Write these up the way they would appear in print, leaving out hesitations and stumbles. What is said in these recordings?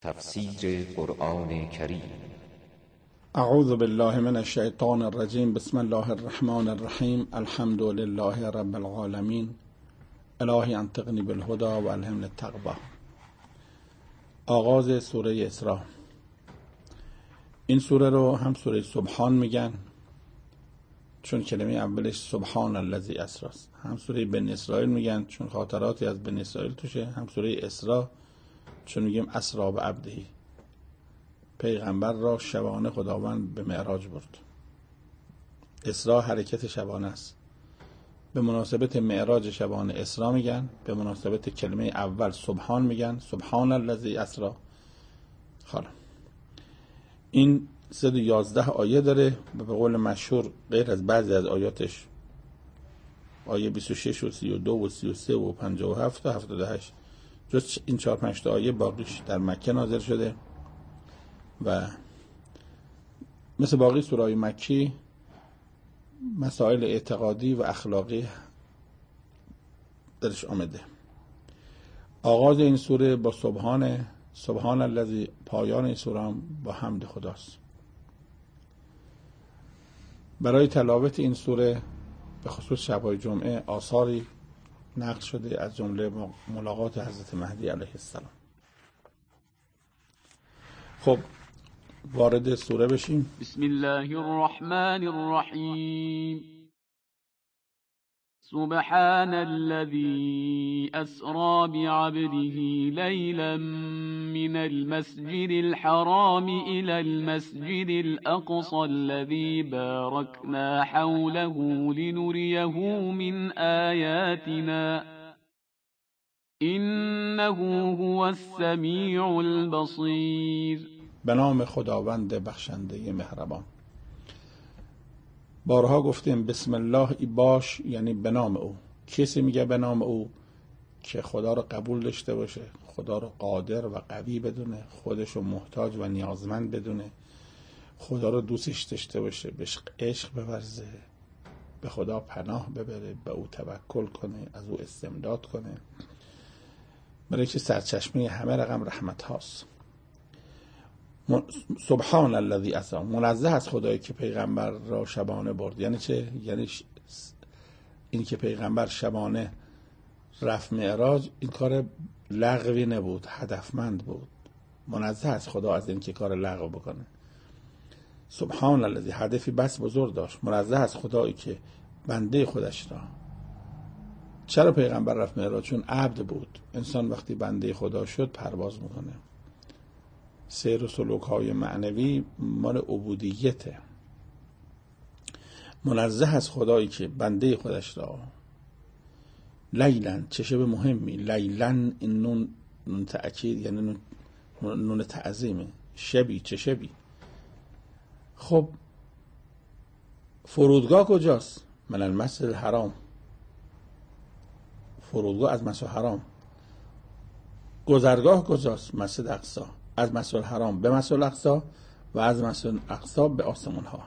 تفسیر قرآن کریم. اعوذ بالله من الشیطان الرجیم. بسم الله الرحمن الرحیم. الحمد لله رب العالمین. الهی انطقنی بالهدى و الهمنی التقوی. آغاز سوره اسراء. این سوره رو هم سوره سبحان میگن چون کلمه اولش سبحان الذی اسری است. هم سوره بنی اسرائیل میگن چون خاطراتی از بنی اسرائیل توشه. هم سوره اسراء چون میگیم اسری بعبده، پیغمبر را شبانه خداوند به معراج برد. اسراء حرکت شبانه است. به مناسبت معراج شبانه اسراء میگن، به مناسبت کلمه اول سبحان میگن سبحان الذی اسری. حالا این 111 آیه داره و به قول مشهور غیر از بعضی از آیاتش آیه 26 و 32 و 33 و 57 و 78 جز این 4-5 تا آیه باقیش در مکه نازل شده و مثل باقی سوره‌های مکی مسائل اعتقادی و اخلاقی درش آمده. آغاز این سوره با سبحان الذی، پایان این سوره هم با حمد خداست. برای تلاوت این سوره به خصوص شب‌های جمعه آثاری نقل شده، از جمله ملاقات حضرت مهدی علیه السلام. خب وارد سوره بشیم. بسم الله الرحمن الرحیم. سبحان الذي أسرى بعبده ليلا من المسجد الحرام إلى المسجد الأقصى الذي باركنا حوله لنريه من آياتنا إنه هو السميع البصير. به نام خداوند بخشنده مهربان. بارها گفتیم بسم الله باش یعنی به نام او. کسی میگه به نام او که خدا رو قبول داشته باشه، خدا رو قادر و قوی بدونه، خودش رو محتاج و نیازمند بدونه، خدا رو دوستش داشته باشه، بهش عشق بورزه، به خدا پناه ببره، به او توکل کنه، از او استمداد کنه، برای که سرچشمه همه رقم رحمت هاست. سبحان الذی اسری، منزه از خدایی که پیغمبر را شبانه برد. یعنی چه؟ یعنی این که پیغمبر شبانه رفت معراج، این کار لغوی نبود، هدفمند بود. منزه از خدا از این که کار لغو بکنه. سبحان الذی، هدفی بس بزرگ داشت. منزه از خدایی که بنده خودش را. چرا پیغمبر رفت معراج؟ چون عبد بود. انسان وقتی بنده خدا شد پرواز میکنه. سیر و سلوک های معنوی مال عبودیته. منزه از خدایی که بنده خودش را لیلن، چه شب مهمی، لیلن این نون تأکید یعنی نون تعظیمه، شبی چه شبی. خب فرودگاه کجاست؟ من المسجد الحرام، فرودگاه از مسجد حرام. گذرگاه کجاست؟ مسجد اقصی. از مسجد الحرام به مسجد الاقصی و از مسجد الاقصی به آسمان ها.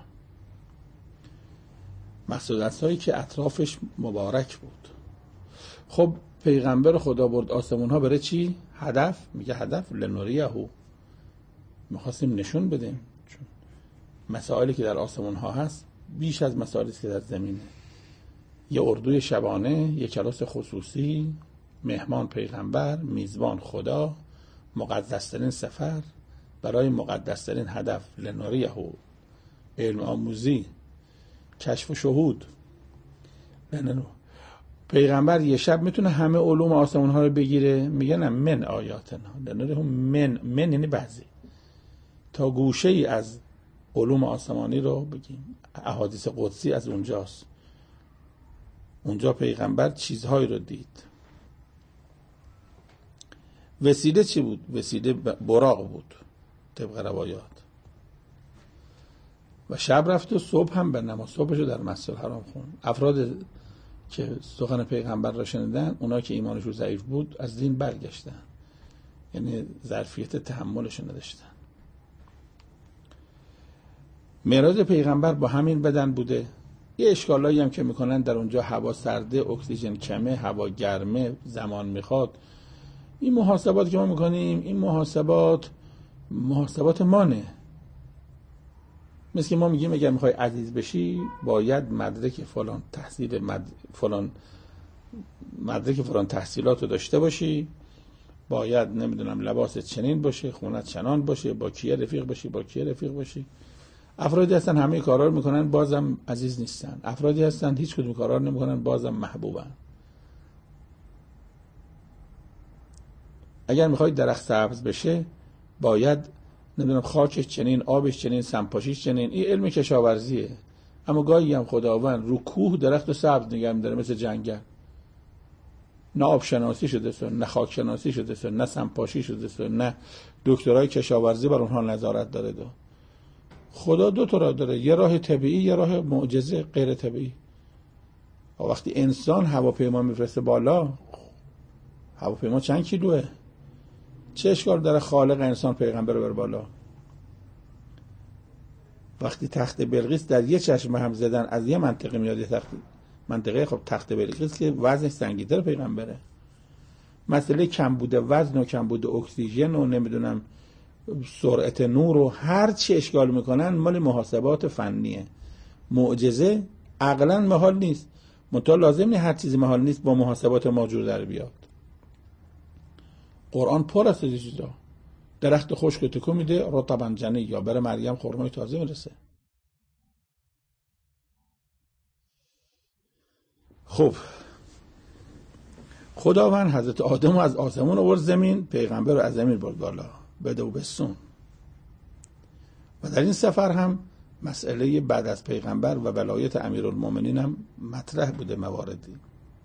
مسجد الاقصی که اطرافش مبارک بود. خب پیغمبر خدا برد آسمان ها برای چی؟ هدف، میگه هدف لنوریه، میخواستیم نشون بدیم، چون مسائلی که در آسمان ها هست بیش از مسائلی که در زمینه. یه اردوی شبانه، یه کلاس خصوصی، مهمان پیغمبر، میزبان خدا، مقدسترین سفر برای مقدسترین هدف لنوریه، علم آموزی، کشف و شهود. پیغمبر یه شب میتونه همه علوم آسمان ها رو بگیره؟ میگه نه، من آیاتنا لنوریه، من یعنی بعضی، تا گوشه ای از علوم آسمانی رو بگیم. احادیث قدسی از اونجاست. اونجا پیغمبر چیزهایی رو دید. وسیله چی بود؟ وسیله براق بود طبق روایات. و شب رفت و صبح هم به نماز صبحش رو در مسجد الحرام خوند. افراد که سخن پیغمبر را شنیدن، اونایی که ایمانشون ضعیف بود از دین برگشتن، یعنی ظرفیت تحملشون نداشتن. معراج پیغمبر با همین بدن بوده. یه اشکالایی هم که میکنن در اونجا هوا سرده، اکسیژن کمه، هوا گرمه، زمان میخواد. این محاسبات که ما میکنیم، این محاسبات محاسبات مانه. مثل که ما میگیم اگر میخوای عزیز بشی باید مدرک فلان تحصیلات رو داشته باشی، باید نمیدونم لباس چنین باشه، خونت چنان باشه، با کیه رفیق باشی. افرادی هستن همه کارا رو میکنن بازم عزیز نیستن، افرادی هستن هیچ کدوم کارا رو نمیکنن بازم محبوبن. اگر میخوای درخت سبز بشه باید نمیدونم خاکش چنین، آبش چنین، سمپاشیش چنین. این علم کشاورزیه. اما گاهی هم خداوند رو کوه درخت سبز نگه می‌داره مثل جنگل. نه آب شناسی شده سن، نه خاک شناسی شده سن، نه سمپاشی شده سن، نه دکترای کشاورزی بر اونها نظارت داره. خدا دو تا راه داره، یه راه طبیعی، یه راه معجزه غیر طبیعی. وقتی انسان هواپیما میفرسته بالا، هواپیما چند کیلوه؟ چه اشکال داره خالق انسان پیغمبر رو بره بالا؟ وقتی تخت بلقیس در یه چشمه هم زدن از یه منطقه میاد، یه منطقه خب تخت بلقیس که وزنش سنگین‌تر پیغمبره. مسئله کمبود وزن و کمبود اکسیژن و نمیدونم سرعت نور و هر چی اشکال میکنن مال محاسبات فنیه. معجزه عقلاً محال نیست، منتها لازم نیست هر چیزی محال نیست با محاسبات ماجور در بیاد. قرآن پر است از چیزا. درخت خشک تکون میده رطبا جنی، یا بره مریم خرمای تازه میرسه. خب خداوند حضرت آدم رو از آسمون آورد زمین، پیغمبر رو از زمین برد بالا، بده و بسون. و در این سفر هم مسئله بعد از پیغمبر و ولایت امیرالمومنین هم مطرح بوده مواردی.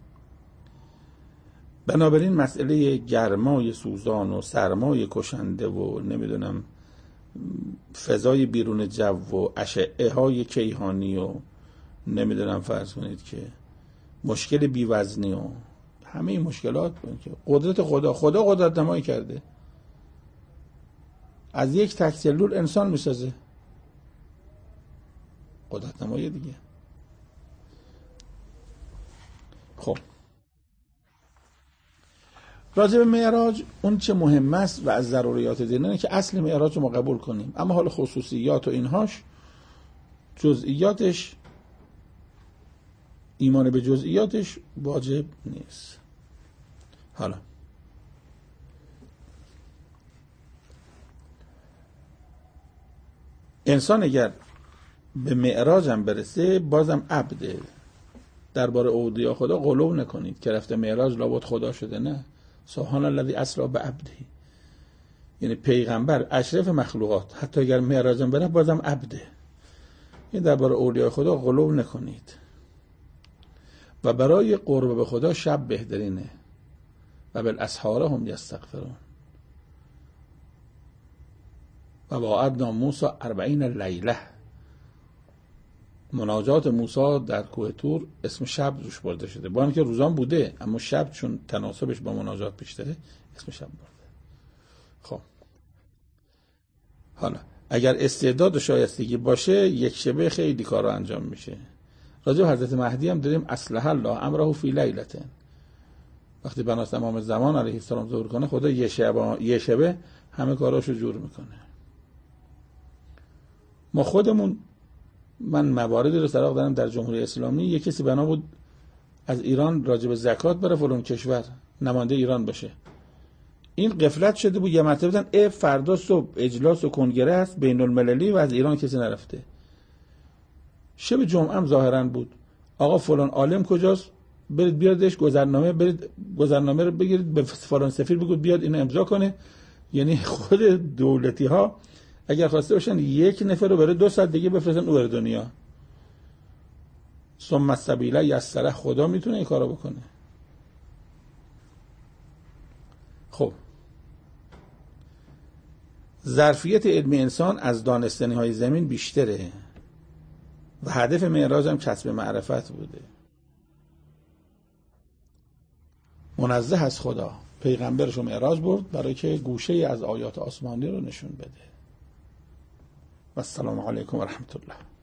بنابراین مسئله گرمای سوزان و سرمای کشنده و نمیدونم فضای بیرون جو و اشعه های کیهانی و نمیدونم فرض کنید که مشکل بیوزنی و همه این مشکلات که قدرت خدا قدرت نمایی کرده. از یک تک سلول انسان میسازه، قدرت نمایی دیگه. خب راجع به معراج اون چه مهم است و از ضروریات دین اینه که اصل معراج رو ما قبول کنیم، اما حال خصوصیات و اینهاش، جزئیاتش، ایمان به جزئیاتش واجب نیست. حالا انسان اگر به معراج هم برسه بازم عبده. درباره اولیاء خدا غلو نکنید که رفته معراج لابد خدا شده، نه. سبحان الذی اسری بعبده، یعنی پیغمبر اشرف مخلوقات حتی اگر معراج هم بره بازم عبده. این درباره اولیاء خدا غلو نکنید. و برای قرب به خدا شب بهترینه. و بالاسحار هم یستغفرون. و وعدنا موسی 40 لیله. مناجات موسی در کوه طور اسم شب روش برده شده، با اینکه روزان بوده اما شب چون تناسبش با مناجات بیشتره اسم شب برده. خب حالا اگر استعداد و شایستگی باشه یک شبه خیلی کارا انجام میشه. راجع به حضرت مهدی هم داریم اصلح الله امره فی لیلتین. وقتی بناست امام زمان علیه السلام ظهور کنه خدا یه شبه همه کاراشو جور میکنه. ما خودمون، من مواردی رو سراغ دارم در جمهوری اسلامی، یک کسی بنا بود از ایران راجع به زکات بره فلان کشور نماینده ایران باشه. این غفلت شده بود، یه مرتبه بودن فردا صبح اجلاس و کنگره هست بین المللی و از ایران کسی نرفته. شب جمعه هم ظاهرا بود، آقا فلان عالم کجاست، برید بیاردش گذرنامه، برید گذرنامه رو بگیرید به فلان سفیر بگید بیاد اینو امضا کنه. یعنی خود دولتی ها اگر خواسته باشن یک نفر رو برای 2 ساعت دیگه بفرستن اون بر دنیا. ثم السبیل یسره. خدا میتونه این کارو بکنه. خب ظرفیت علمی انسان از دانستنی های زمین بیشتره و هدف معراج هم کسب معرفت بوده. منزه از خدا پیغمبرش رو معراج برد برای که گوشه از آیات آسمانی رو نشون بده. و السلام علیکم و رحمت الله.